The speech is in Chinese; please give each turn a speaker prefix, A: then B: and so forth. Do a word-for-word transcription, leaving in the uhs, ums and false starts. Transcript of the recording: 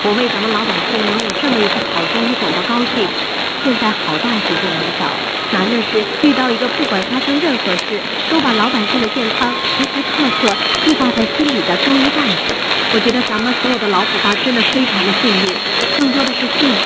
A: 我为咱们老百姓能有这么一次好生意感到高兴。现在好大一件难找，难的是遇到一个不管发生任何事，都把老百姓的健康时时刻刻记挂在心里的中医大夫。我觉得咱们所有的老虎大真的非常的幸运，更多的是幸运。